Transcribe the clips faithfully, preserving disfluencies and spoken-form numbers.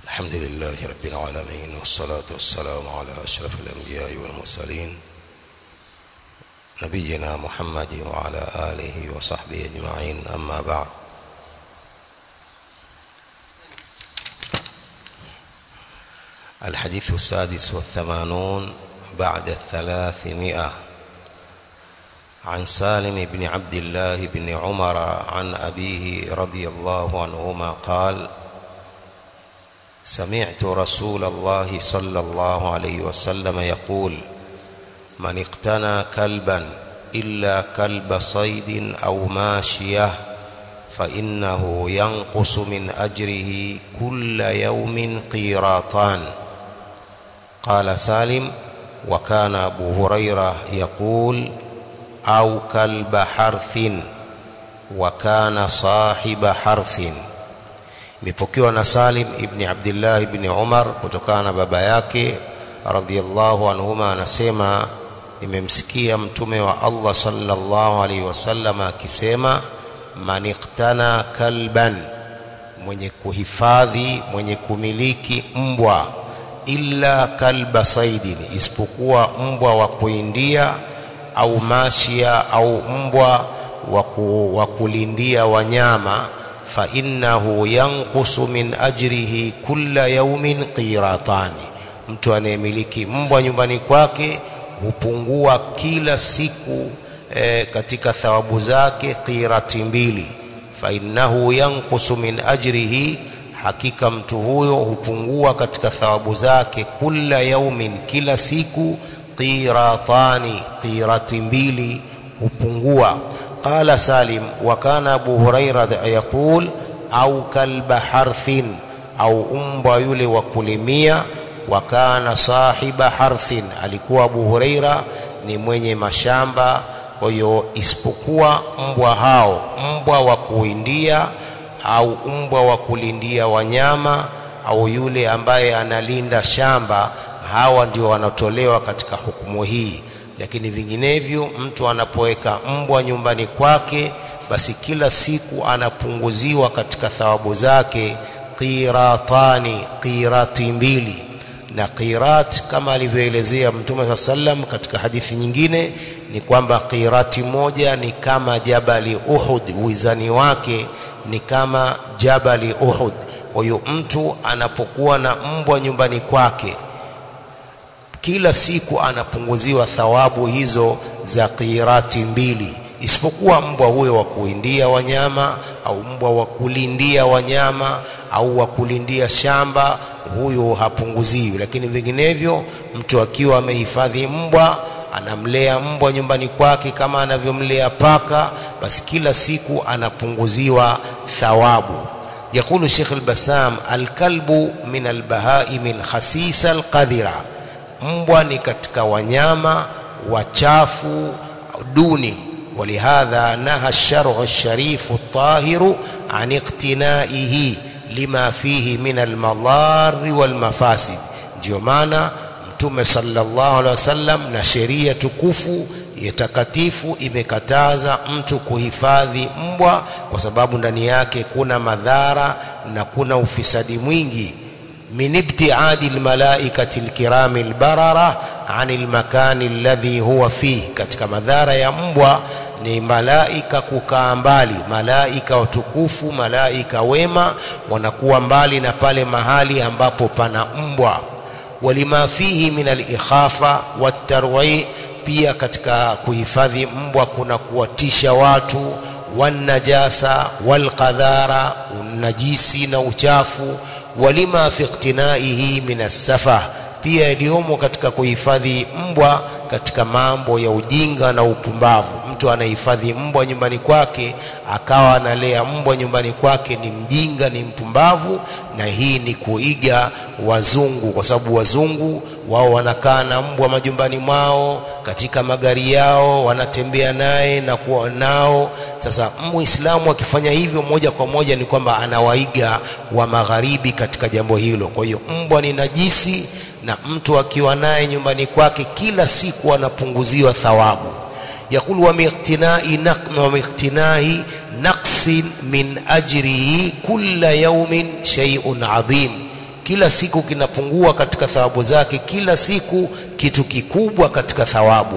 الحمد لله رب العالمين، والصلاة والسلام على أشرف الأنبياء والمرسلين نبينا محمد وعلى آله وصحبه أجمعين. أما بعد، الحديث السادس والثمانون بعد الثلاثمائة. عن سالم بن عبد الله بن عمر عن أبيه رضي الله عنهما قال: سمعت رسول الله صلى الله عليه وسلم يقول: من اقتنى كلبا إلا كلب صيد أو ماشية فإنه ينقص من أجره كل يوم قيراطان. قال سالم: وكان أبو هريرة يقول: أو كلب حرث، وكان صاحب حرث. Imepokewa na Salim ibn Abdullah ibn Umar kutokana na baba yake radhiyallahu anhuma, anasema nimemsikia mtume wa Allah sallallahu alaihi wasallam akisema: man iqtana kalban, mwenye kuhifadhi, mwenye kumiliki mbwa, illa kalba saidin, isipokuwa mbwa wa kuindia, au mashia, au mbwa wa kulindia wanyama, fa innahu yanqusu min ajrihi kulla yawmin qiratani, mtu anayemiliki mbwa nyumbani kwake hupungua kila siku e, katika thawabu zake qirati mbili. Fa innahu yanqusu min ajrihi, hakika mtu huyo hupungua katika thawabu zake kulla yawmin, kila siku, qiratani, qirati mbili hupungua. قال سالم: وكان أبو هريرة يقول: أو كلب حرث، أو أمبا يلي وكلمية. وكان صاحب حرث، alikuwa Abu Huraira ni mwenye mashamba. Kwa hiyo isipokuwa mbwa hao, mbwa wa kuindia au mbwa wa kulindia wanyama, au yule ambaye analinda shamba, hawa ndio wanatolewa katika hukumu hii. Lakini vinginevyo, mtu anapoweka mbwa nyumbani kwake, basi kila siku anapunguziwa katika thawabu zake qiratani, qirati mbili. Na qirat, kama alivyoelezea Mtume sallam katika hadithi nyingine, ni kwamba qirati moja ni kama jabali Uhud, wizani wake ni kama jabali Uhud. Kwa hiyo mtu anapokuwa na mbwa nyumbani kwake, kila siku anapunguziwa thawabu hizo za qirati mbili, isipokuwa mbwa huyo wa kuindia wanyama, au mbwa wa kulindia wanyama, au wa kulindia shamba, huyo hapunguziwi. Lakini vinginevyo, mtu akiwa amehifadhi mbwa, anamlea mbwa nyumbani kwake kama anavyomlea paka, basi kila siku anapunguziwa thawabu. Yakulu Sheikh al-Bassam: al-kalbu min al-bahaim al-khasisa al-qadhira, mbwa ni katika wanyama wachafu duni. Walihadha naha ash-shar'u ash-sharifu at-tahiru an iqtinaihi lima fihi min al-madari wal-mafasid. Ndio maana Mtume sallallahu alaihi wasallam na sheria tukufu ya takatifu imekataza mtu kuhifadhi mbwa, kwa sababu ndani yake kuna madhara na kuna ufisadi mwingi. min ibtiadi almalaikati alkirami albarara anil makani alladhi huwa fi, katika madhara ya mbwa ni malaika kukaa mbali. Malaika watukufu, malaika wema wanakuwa mbali na pale mahali ambapo pana mbwa. Walima fihi min alikhafa watarwi, pia katika kuhifadhi mbwa kuna kuwatisha watu, wanajasa walqadhara, unajisi na uchafu. Walima fi iqtinaihi min as-safa, pia iliomo katika kuhifadhi mbwa katika mambo ya ujinga na upumbavu. Mtu anahifadhi mbwa nyumbani kwake, akawa analea mbwa nyumbani kwake, ni mjinga, ni mpumbavu. Na hii ni kuiga wazungu, kwa sababu wazungu wao wanakaa na mbwa majumbani mwao, katika magari yao, wanatembea naye na kuwa nao. Sasa Muislamu akifanya hivyo, moja kwa moja ni kwamba anawaiga wa magharibi katika jambo hilo. Kwa hiyo mbwa ni najisi, na mtu akiwa naye nyumbani kwake kila siku anapunguziwa thawabu. Yakulu: wa miqtinai naqma wa miqtinai naqsin min ajrihi kulla yawmin shay'un adhim, kila siku kinapungua katika thawabu zake, kila siku kitu kikubwa katika thawabu.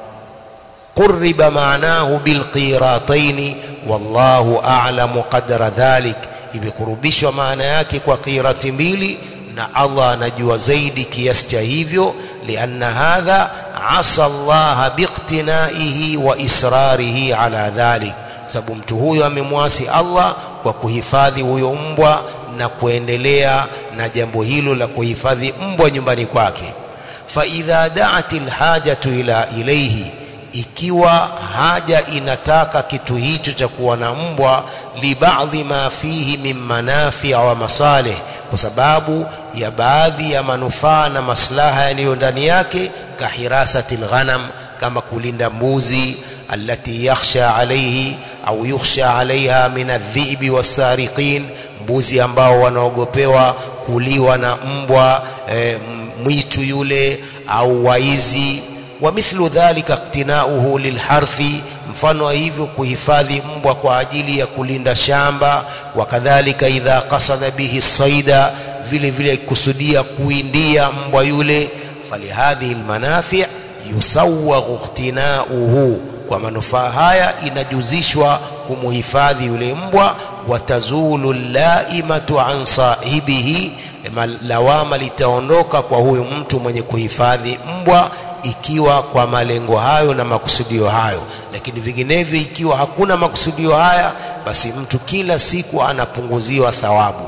qurriba maanahu bilqirataini wallahu a'lamu qadra dhalik, imekurubishwa maana yake kwa qirati mbili na Allah anajua zaidi kiasi cha hivyo. lianna hadha asa Allah biqtinaihi wa israrihi ala dhalik, sababu mtu huyo amemwasi Allah kwa kuhifadhi huyo mbwa na kuendelea na jambo hilo la kuhifadhi mbwa nyumbani kwake. fa idha da'atil hajatu ila ilayhi, ikiwa haja inataka kitu hicho cha kuwa na mbwa, li ba'dhi ma fihi min manafi' wa masalih, kwa sababu ya baadhi ya manufaa na maslaha yaliyo ndani yake, kahirasatil ghanam, kama kulinda mbuzi, allati yakhsha alayhi au yukhsha alaiha min adh-dhi'bi was-sariqin, mbuzi ambao wanaogopewa kuliwa na mbwa e, mwitu yule au waizi. wa mithlu dhalika iktinauhu lilharthi, mfano hivyo kuhifadhi mbwa kwa ajili ya kulinda shamba. wakadhalika idha qasada bihi saida, vile vile kusudia kuindia mbwa yule. falihadhihi almanafi' yusawwaghu iktinauhu, kwa manufaa haya inajuzishwa kumuhifadhi yule mbwa. watazulu laimatu an sahibihi, lawama litaondoka kwa huyo mtu mwenye kuhifadhi mbwa, ikiwa kwa malengo hayo na makusudio hayo. Lakini vinginevyo ikiwa hakuna makusudio haya, basi mtu kila siku anapunguziwa thawabu.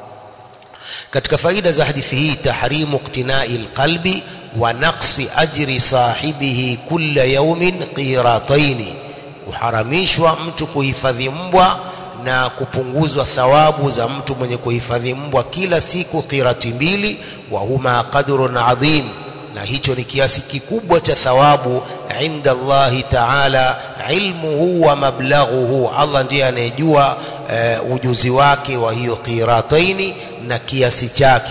katika faida za hadithi hii, tahrimu iqtina'il qalbi wa naqsi ajri sahibihi kulla yawmin qirataini, uharamishwa mtu kuhifadhi mbwa na kupunguzwa thawabu za mtu mwenye kuhifadhi mbwa kila siku qirati mbili. wa huma qadrun adhim, na hicho ni kiasi kikubwa cha thawabu inda Allahi ta'ala, ilmuhu wa mablaghuhu, Allah ndiye anayejua uh, ujuzi wake wa hiyo qirataini na kiasi chake.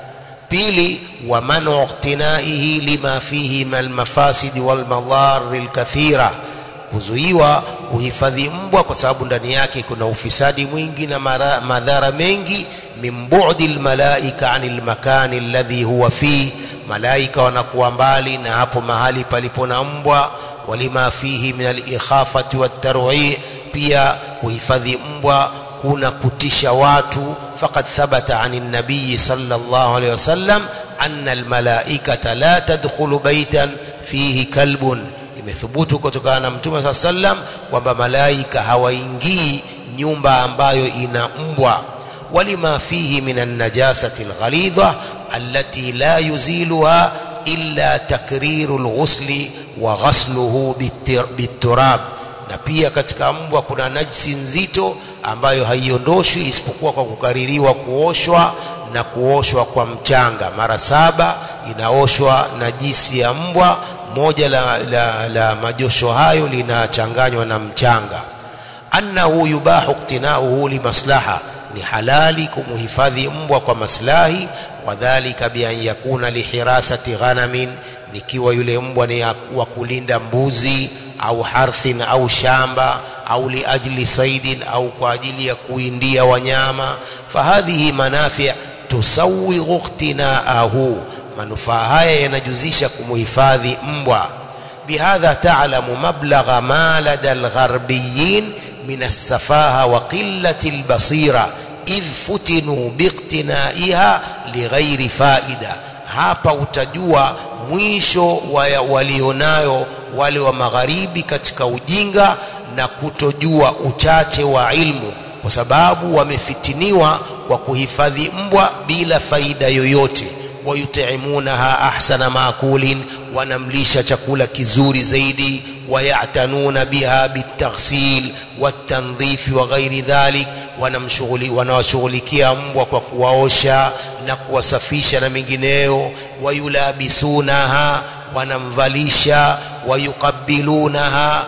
pili, wa manu iqtinaihi lima fihi mal mafasid wal madhar al kathira, kuzuiwa kuhifadhi mbwa kwa sababu ndani yake kuna ufisadi mwingi na madhara mengi. min bu'dil malaika anil makani alladhi huwa fi, malaika wanakuwa mbali na hapo mahali palipo na mbwa. walima fihi min al-ikhafati wat-tarwi', pia kuhifadhi mbwa kuna kutisha watu. faqad thabata 'anil nabiy sallallahu alayhi wasallam anna al-malaikata la tadkhulu baytan fihi kalbun, imethubutu kutokana na Mtume sallallahu alayhi wasallam kwamba malaika hawaingii nyumba ambayo ina mbwa. walima fihi min an-najasati al-ghalidha allati la yuziluha illa takriru al-ghusli wa ghasluhu bit-turab, na pia katika mbwa kuna najisi nzito ambayo haiondoshwi isipokuwa kwa kukaririwa kuoshwa na kuoshwa kwa mchanga. mara saba inaoshwa najisi ya mbwa, moja la, la, la majosho hayo linachanganywa na mchanga. annahu yubahu iqtinauhu limaslaha, ni halali kumuhifadhi mbwa kwa maslahi. wadhālika bi an yakuna lihirasati ghanamin, nikiwa yule mbwa ni wa kulinda mbuzi au harthin au shamba, au li ajli saidin, au kwa ajili ya kuindia wanyama. fahadhihi manafi' tusawwighu iqtinaahu, manufaa haya yanajuzisha kumuhifadhi mbwa. bihadha ta'lamu mablagha ma lada al-gharbiyin min as-safaha wa qillati al-basira idh futinu biqtinaiha lighairi faida. Hapa utajua mwisho wa walionayo wale wa magharibi katika ujinga na kutojua uchache wa ilmu, kwa sababu wamefitiniwa kwa kuhifadhi mbwa bila faida yoyote. wayut'imunaha ahsana maakulin, wanamlisha chakula kizuri zaidi. wayatanuna biha bitaghsil watandhif wa ghairi dhalik, wanamshughuli wanawashughulikia mbwa kwa kuwaosha na kuwasafisha na mengineyo. wayulabisunaha, wanamvalisha. wayuqabbilunaha,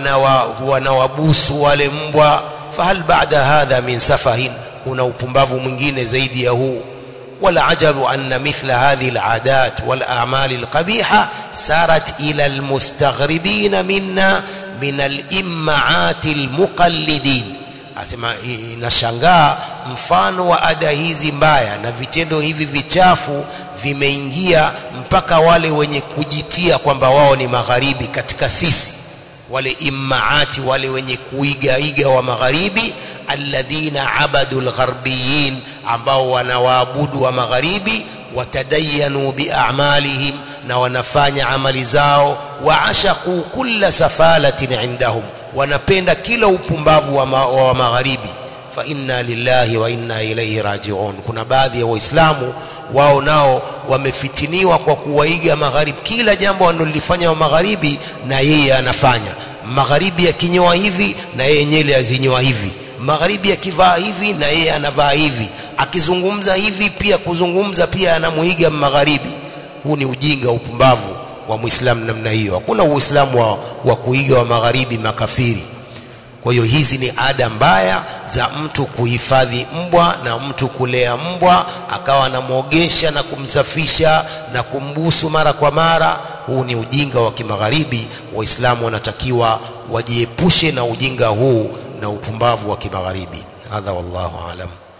wanawabusu wale mbwa. fahal ba'da hadha min safahin, kuna upumbavu mwingine zaidi ya huu. والعجب أن مثل هذه العادات والأعمال القبيحة سارت إلى المستغربين منا من الإمعات المقلدين. Asema inashangaa mfano wa ada hizi mbaya na vitendo hivi vichafu vimeingia mpaka wale wenye kujitia kwamba wao ni magharibi katika sisi, wale immaati, wale wenye kuigaiga wa magharibi, alladhina abadul gharbiyin, ambao wanawaabudu wa magharibi, watadayanu bi'amalihim, na wanafanya amali zao, waashaqu kulla safalatin indahum, wanapenda kila upumbavu wa, ma, wa magharibi. Fa inna lillahi wa inna ilayhi raji'un. Kuna baadhi ya waislamu wao nao wamefitiniwa kwa kuwaiga magharibi, kila jambo wanalolifanya wa magharibi na yeye anafanya. Magharibi yakinyoa hivi na yeye nyele azinyoa hivi, magharibi yakivaa hivi na yeye anavaa hivi, akizungumza hivi pia kuzungumza pia anamuiga magharibi. Huu ni ujinga, upumbavu wa muislamu namna hiyo. Hakuna uislamu wa, wa kuiga wa magharibi makafiri. Kwa hiyo hizi ni ada mbaya za mtu kuhifadhi mbwa na mtu kulea mbwa, akawa anamuogesha na kumsafisha na kumbusu mara kwa mara. Huu ni ujinga wa kimagharibi. Waislamu wanatakiwa wajiepushe na ujinga huu na upumbavu wa kimagharibi. Hadha wallahu alam.